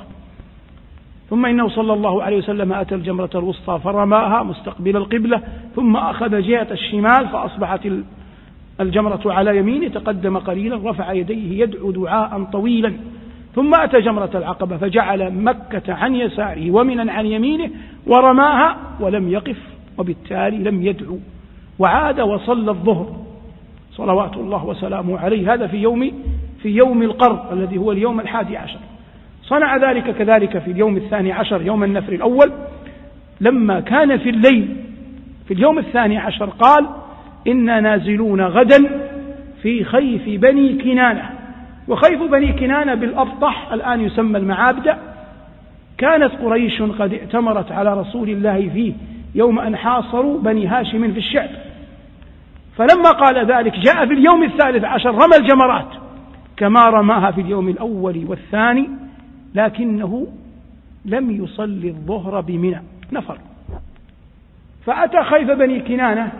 ثم إنه صلى الله عليه وسلم أتى الجمرة الوسطى فرماها مستقبل القبلة، ثم أخذ جهة الشمال فأصبحت الجمرة على يمينه، تقدم قليلا رفع يديه يدعو دعاء طويلا، ثم أتى جمرة العقبة فجعل مكة عن يساره ومنا عن يمينه ورماها ولم يقف، وبالتالي لم يدعو، وعاد وصلى الظهر صلوات الله وسلامه عليه. هذا في يوم القر الذي هو اليوم 11. صنع ذلك كذلك في اليوم 12 يوم النفر الأول، لما كان في الليل في اليوم 12 قال: إنا نازلون غدا في خيف بني كنانة. وخيف بني كنانة بالأبطح الآن يسمى المعابد، كانت قريش قد ائتمرت على رسول الله فيه يوم أن حاصروا بني هاشم في الشعب، فلما قال ذلك جاء في اليوم 13 رمى الجمرات كما رماها في اليوم الأول والثاني، لكنه لم يصلي الظهر بمنى، نفر، فأتى خيف بني كنانة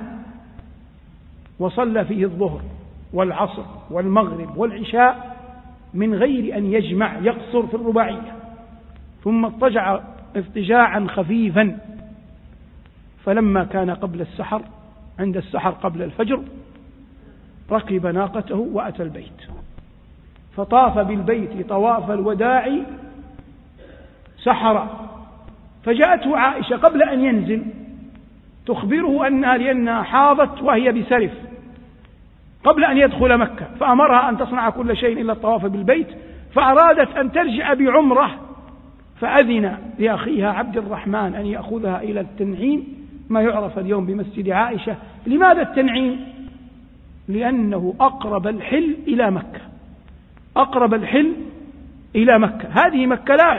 وصلى فيه الظهر والعصر والمغرب والعشاء من غير أن يجمع، يقصر في الرباعية، ثم اضطجع اضطجاعا خفيفا. فلما كان قبل السحر، عند السحر قبل الفجر، ركب ناقته وأتى البيت، فطاف بالبيت طواف الوداع سحرا. فجاءته عائشة قبل أن ينزل تخبره لأنها حاضت وهي بسرف قبل أن يدخل مكة، فأمرها أن تصنع كل شيء إلا الطواف بالبيت، فأرادت أن ترجع بعمرة، فأذن لأخيها عبد الرحمن أن يأخذها إلى التنعيم، ما يعرف اليوم بمسجد عائشة. لماذا التنعيم؟ لأنه أقرب الحل إلى مكة، أقرب الحل إلى مكة. هذه مكة لها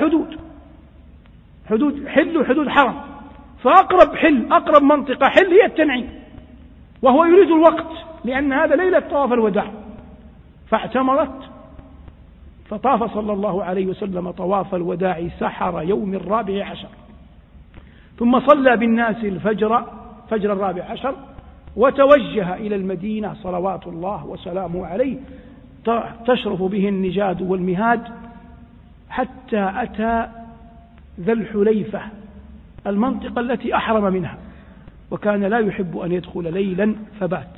حدود حل وحدود حرم، فأقرب حل، أقرب منطقة حل هي التنعيم، وهو يريد الوقت لأن هذا ليلة طواف الوداع. فاعتمرت، فطاف صلى الله عليه وسلم طواف الوداع سحر يوم 14، ثم صلى بالناس الفجر، فجر 14، وتوجه إلى المدينة صلوات الله وسلامه عليه، تشرف به النجاد والمهاد، حتى أتى ذا الحليفة، المنطقة التي أحرم منها، وكان لا يحب أن يدخل ليلا، فبات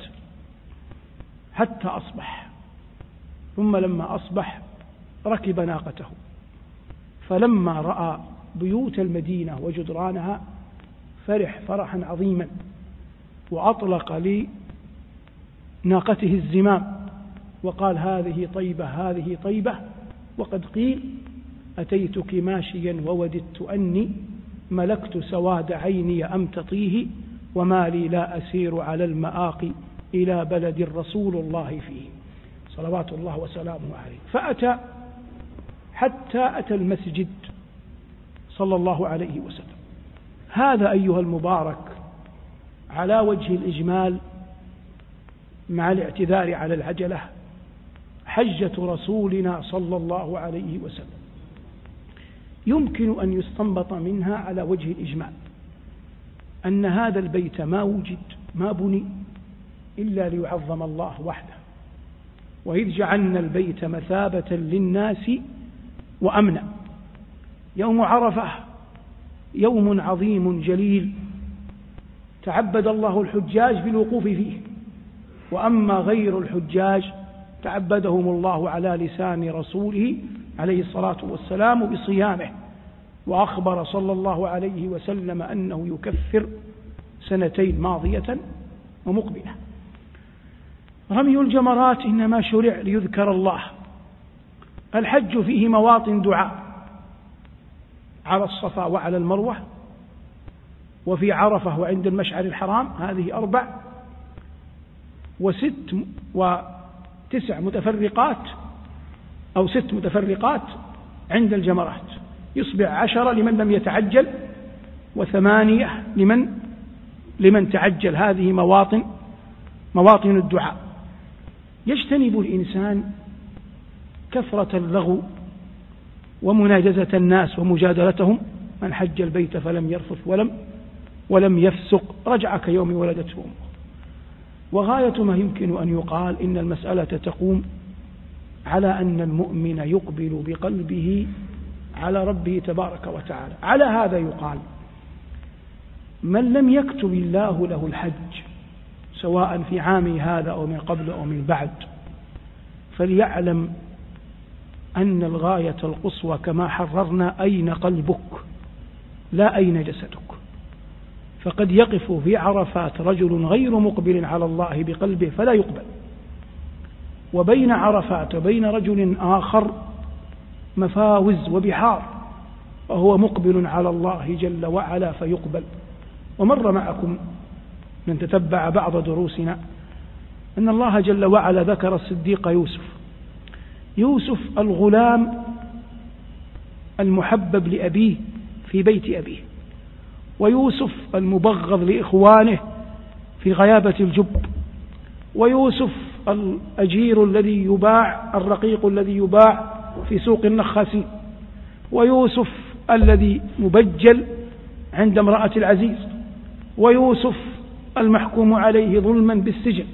حتى أصبح. ثم لما أصبح ركب ناقته، فلما رأى بيوت المدينة وجدرانها فرح فرحا عظيما، وأطلق لناقته الزمام وقال: هذه طيبة، هذه طيبة. وقد قيل: أتيتك ماشيا ووددت أني ملكت سواد عيني أمتطيه، وما لي لا أسير على المآقي إلى بلد رسول الله فيه، صلوات الله وسلامه عليه. فأتى حتى أتى المسجد صلى الله عليه وسلم. هذا أيها المبارك على وجه الإجمال، مع الاعتذار على العجلة، حجة رسولنا صلى الله عليه وسلم. يمكن أن يستنبط منها على وجه الإجمال أن هذا البيت ما وجد، ما بني إلا ليعظم الله وحده. وإذ جعلنا البيت مثابة للناس وأمنا. يوم عرفة يوم عظيم جليل، تعبد الله الحجاج بالوقوف فيه، وأما غير الحجاج تعبدهم الله على لسان رسوله عليه الصلاة والسلام بصيامه. وأخبر صلى الله عليه وسلم أنه يكفر سنتين ماضية ومقبلة. رمي الجمرات إنما شرع ليذكر الله. الحج فيه مواطن دعاء، على الصفا وعلى المروة، وفي عرفة وعند المشعر الحرام، هذه 4 و9 متفرقات أو 6 متفرقات عند الجمرات، يصبح 10 لمن لم يتعجل، و8 لمن تعجل. هذه مواطن الدعاء. يجتنب الإنسان كثرة اللغو ومناجزة الناس ومجادلتهم. من حج البيت فلم يرفث ولم يفسق رجع كيوم ولدته أمه. وغاية ما يمكن أن يقال إن المسألة تقوم على أن المؤمن يقبل بقلبه على ربه تبارك وتعالى. على هذا يقال: من لم يكتب الله له الحج سواء في عامه هذا أو من قبل أو من بعد، فليعلم أن الغاية القصوى كما حررنا أين قلبك لا أين جسدك. فقد يقف في عرفات رجل غير مقبل على الله بقلبه فلا يقبل، وبين عرفات وبين رجل آخر مفاوز وبحار، وهو مقبل على الله جل وعلا فيقبل. ومر معكم من تتبع بعض دروسنا أن الله جل وعلا ذكر الصديق يوسف الغلام المحبب لأبيه في بيت أبيه، ويوسف المبغض لإخوانه في غيابة الجب، ويوسف الأجير الذي يباع، الرقيق الذي يباع في سوق النخاسين، ويوسف الذي مبجل عند امرأة العزيز، ويوسف المحكوم عليه ظلما بالسجن،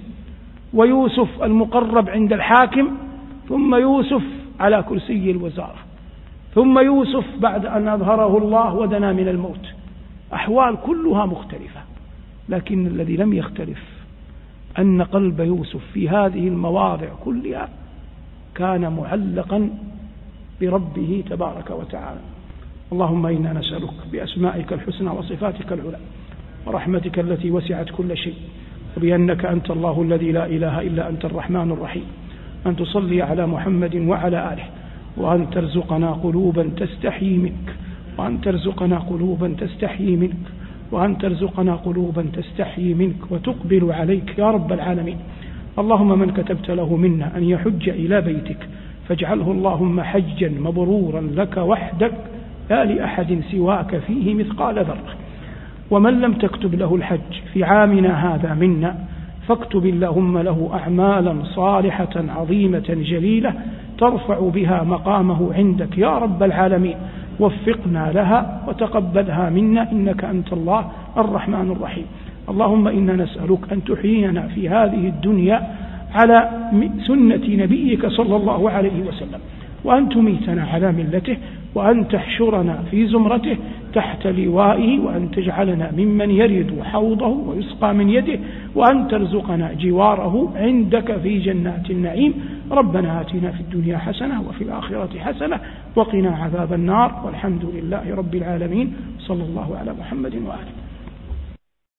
ويوسف المقرب عند الحاكم، ثم يوسف على كرسي الوزارة، ثم يوسف بعد أن أظهره الله ودنا من الموت. أحوال كلها مختلفة، لكن الذي لم يختلف أن قلب يوسف في هذه المواضع كلها كان معلقا بربه تبارك وتعالى. اللهم إنا نسألك بأسمائك الحسنى وصفاتك العلى ورحمتك التي وسعت كل شيء، وبأنك أنت الله الذي لا إله إلا أنت الرحمن الرحيم، أن تصلي على محمد وعلى آله، وأن ترزقنا قلوبا تستحيي منك، وأن ترزقنا قلوبا تستحيي منك، وأن ترزقنا قلوبا تستحيي منك وتقبل عليك يا رب العالمين. اللهم من كتبت له منا أن يحج إلى بيتك فاجعله اللهم حجا مبرورا لك وحدك لا لأحد سواك فيه مثقال ذرة. ومن لم تكتب له الحج في عامنا هذا منا فاكتب اللهم له أعمالا صالحة عظيمة جليلة ترفع بها مقامه عندك يا رب العالمين. وفقنا لها وتقبلها منا إنك أنت الله الرحمن الرحيم. اللهم إنا نسألك أن تحيينا في هذه الدنيا على سنة نبيك صلى الله عليه وسلم، وأن تميتنا على ملته، وأن تحشرنا في زمرته تحت لوائه، وأن تجعلنا ممن يرد حوضه ويسقى من يده، وأن ترزقنا جواره عندك في جنات النعيم. ربنا آتنا في الدنيا حسنة وفي الآخرة حسنة وقنا عذاب النار، والحمد لله رب العالمين. صلى الله على محمد وآله.